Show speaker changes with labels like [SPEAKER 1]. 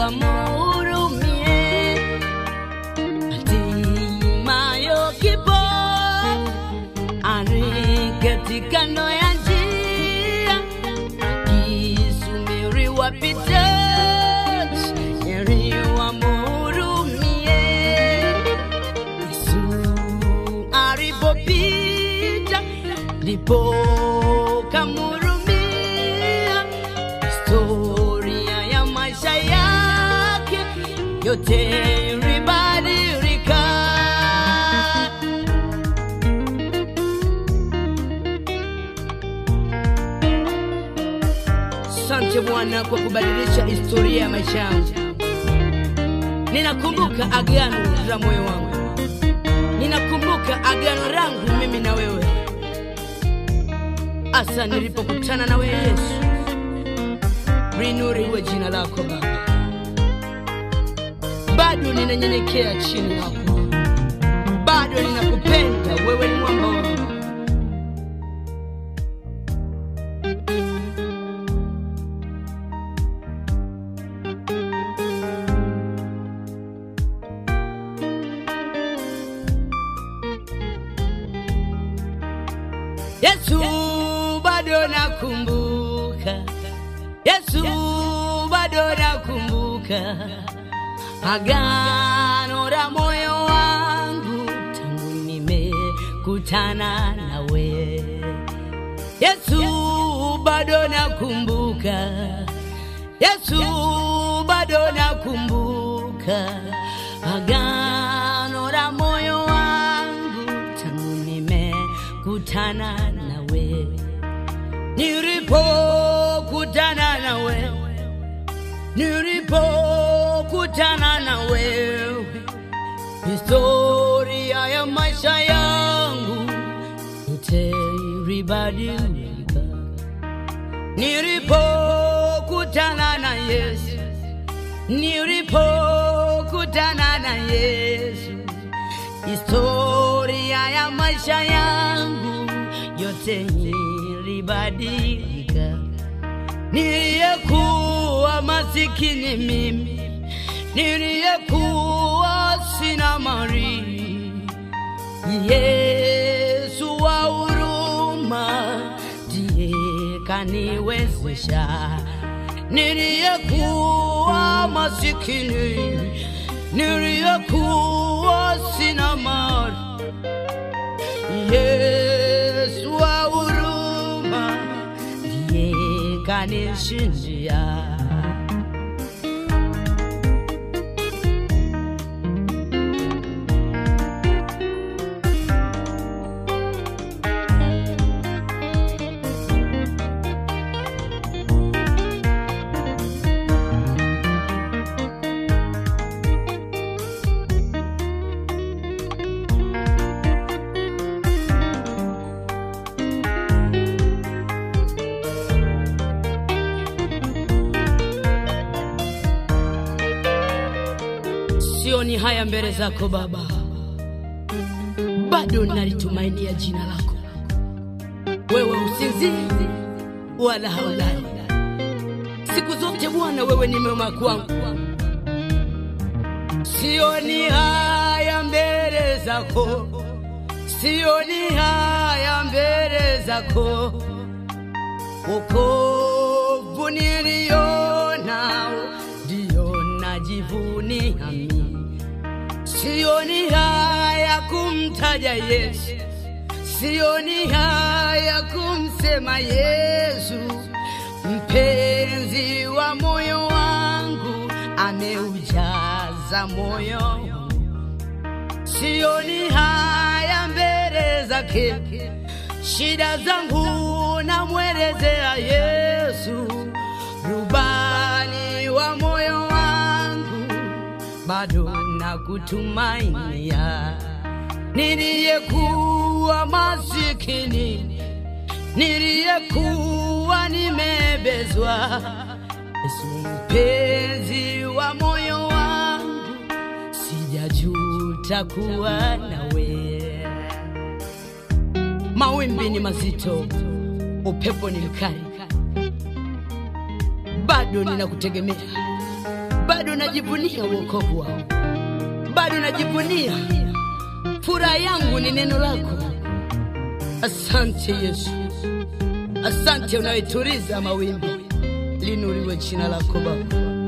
[SPEAKER 1] wamhurumie. Hatimayo kipo aliketi kando ya njia, akisubiri wapite heri wamhurumie. Yesu alipopita ndipo kamhurumia. Historia ya maisha yake yote ilibadilika. Asante Bwana kwa kubadilisha historia ya maisha yangu. Ninakumbuka agano la moyo wangu. Ninakumbuka agano langu mimi na wewe. Asa nilipokutana na wewe Yesu. Linuriwe jina lako Baba. Bado ninanyenyekea chini yako. Bado ninakupenda, wewe ni mwamba wangu. Yesu bado nakumbuka. Yesu bado nakumbuka agano la moyo wangu tangu nimekutana nawe. Yesu bado nakumbuka. Yesu bado nakumbuka agano la moyo wangu tangu nimekutana nawe. Nilipokutana na wewe, nilipokutana na wewe, historia ya maisha yangu yote ilibadilika. Nilipokutana na Yesu, nilipokutana na Yesu, historia ya maisha yangu yote ilibadilika. Niliyekuwa masikini mimi, niliyekuwa sina mali, Yesu wa huruma ndiye kaniwezesha. Niliyekuwa masikini, niliyekuwa sina mali, Yesu wa huruma ndiye kanishindia. Sioni haya mbele zako Baba, bado nalitumainia jina lako. Wewe usinzii wala haulali, siku zote Bwana wewe ni mwema kwangu. Sioni haya mbele zako, sioni haya mbele zako. Wokovu niliona ndio najivunia mimi. Sioni haya kumtaja Yesu, sioni haya kumsema Yesu. Mpenzi wa moyo wangu ameujaza moyo. Sioni haya mbele zake, shida zangu namwelezea Yesu. Rubani wa moyo wangu bado nakutumainia. Niliyekuwa masikini, niliyekuwa nimebezwa, Yesu mpenzi wa moyo wangu, sijajuta kuwa nawe. Mawimbi ni mazito, upepo ni mkali, bado ninakutegemea, bado najivunia wokovu wao, bado najivunia furaha yangu ni neno lako. Asante Yesu, asante unayetuliza mawimbi, linuriwe jina lako Baba.